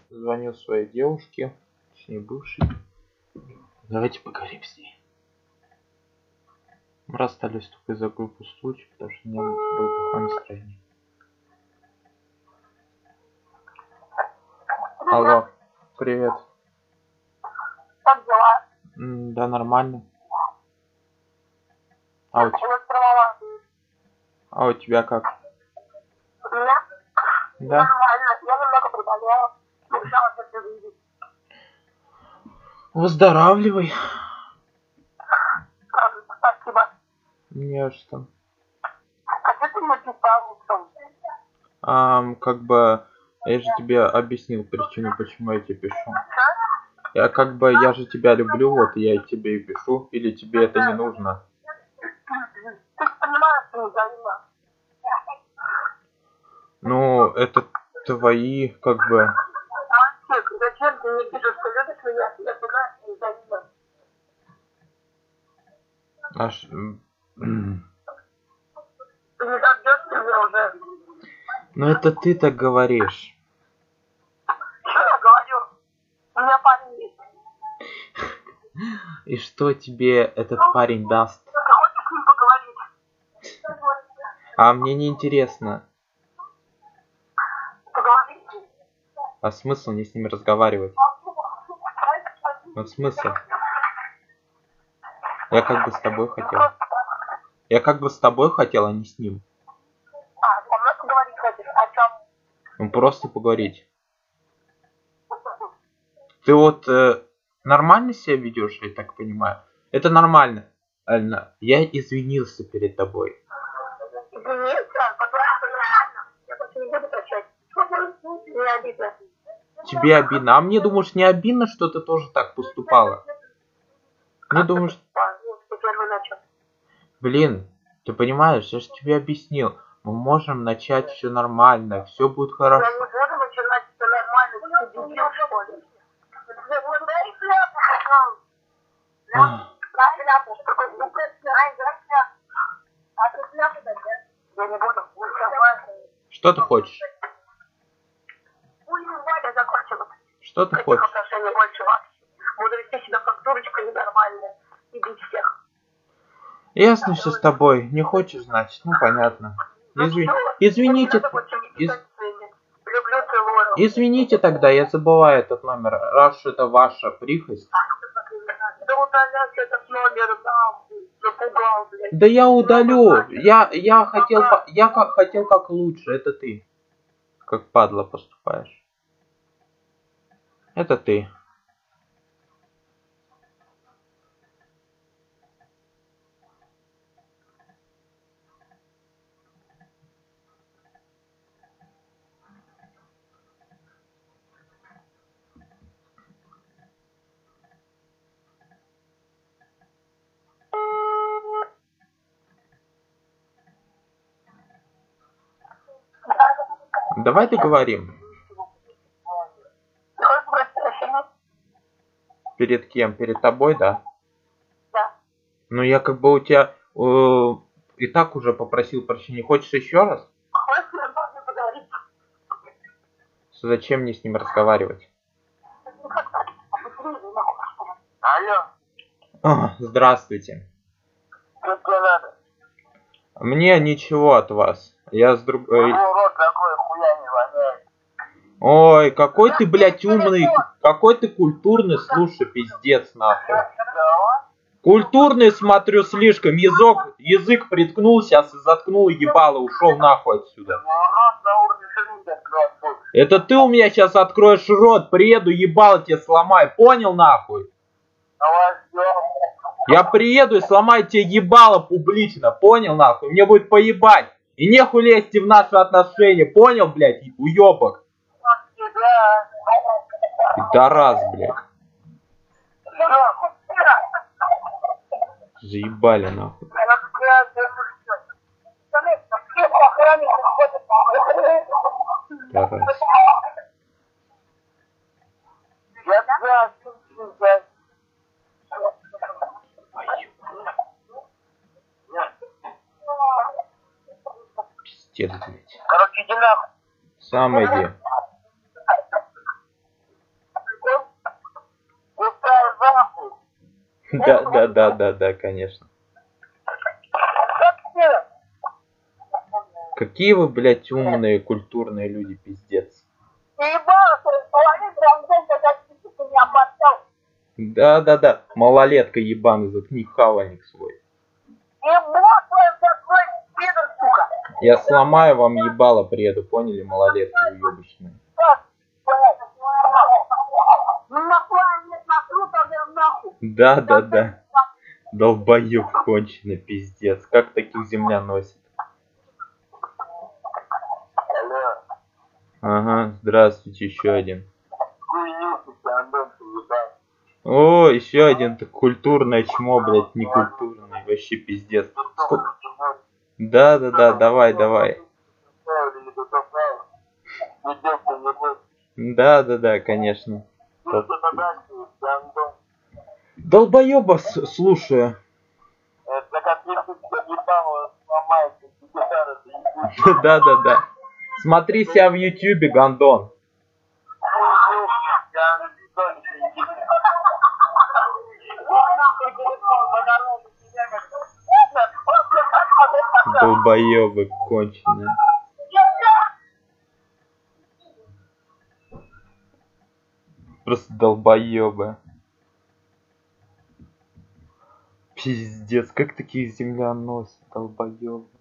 звоню своей девушке, точнее бывшей. Давайте поговорим с ней. Мы расстались только из-за группы случаев, потому что у меня было плохое настроение. Алло, привет. Как дела? Да, нормально. А у тебя как? У меня? Да? Нормально. Я немного приболела. Решала это видеть. Выздоравливай. Спасибо. Не что. А что ты мне писал? Как бы я же тебе объяснил причину, почему я тебе пишу. Я же тебя люблю, вот я тебе и пишу. Или тебе это не нужно? Ты же понимаешь, что не взаимно. Ну, это твои, как бы... Мальчик, зачем ты мне пишешь, что любишь меня? Я понимаю, что не взаимно. Ты не дождешься меня уже. Ну, это ты так говоришь. Что я говорю? У меня парень есть. И что тебе этот парень даст? Ты хочешь с ним поговорить? А мне не интересно. Поговорить? А смысл мне с ними разговаривать? Вот смысл? Я как бы с тобой хотел. Я как бы с тобой хотел, а не с ним. А, со мной поговорить хочешь? О чем? Ну, просто поговорить. Ты вот нормально себя ведешь, я так понимаю? Это нормально. Альна, я извинился перед тобой. Извиниться? Потому что нормально. Я больше не буду прощать. Не обидно. Тебе обидно. А мне, думаешь, не обидно, что ты тоже так поступала? Мне думаешь... Блин, ты понимаешь, я же тебе объяснил. Мы можем начать все нормально, все будет хорошо. Я не буду начинать все нормально, ты дебил, что ли? Я не буду. Что ты хочешь? Я закончила. Что ты хочешь? Отношения больше вас. Буду вести себя как дурочка ненормальная. И бить всех. Ясно все с тобой. Не хочешь, значит? Ну, понятно. Извините. Извините тогда, я забываю этот номер. Раз это ваша прихость. Да удаляйте этот номер, запугал, блядь. Да я удалю. Я хотел как лучше. Это ты. Как падла поступаешь. Это ты. Давай договорим. Перед кем? Перед тобой, да? Да. Ну я как бы у тебя и так уже попросил прощения. Хочешь еще раз? Зачем мне с ним разговаривать? Алло. Здравствуйте. Что тебе надо? Мне ничего от вас. Я с другой... Рот такой, хуя не воняет. Ой, какой ты, блядь, умный. Какой ты культурный. Слушай, пиздец, нахуй. Культурный, смотрю, слишком. Язык приткнул, сейчас и заткнул ебало, ушел нахуй отсюда. Это ты у меня сейчас откроешь рот, приеду, ебало тебе сломаю. Понял, нахуй? Я приеду и сломаю тебе ебало публично. Понял, нахуй? Мне будет поебать. И нехуй лезть в наши отношения. Понял, блядь, уебок? Пидорас, блядь. Заебали, нахуй. Пидорас. Пиздец, блядь. Короче, иди нахуй. Сам иди. Да, конечно. Какие вы, блядь, умные, культурные люди, пиздец. Да, малолетка ебаный, заткни хавальник свой. Я сломаю вам ебало приеду, поняли, малолетки уебищные. Да. Долбоёб конченый, пиздец. Как таких земля носит? Ага, здравствуйте, еще один. О, еще один, так культурное чмо, блядь, не культурный, вообще пиздец. Сколько? Да, давай. Да, конечно. Долбоеба слушаю. Да. Смотри себя в ютюбе, гандон. Долбоебы конченые. Просто долбоебы. Пиздец, как такие земля носят, долбоебы.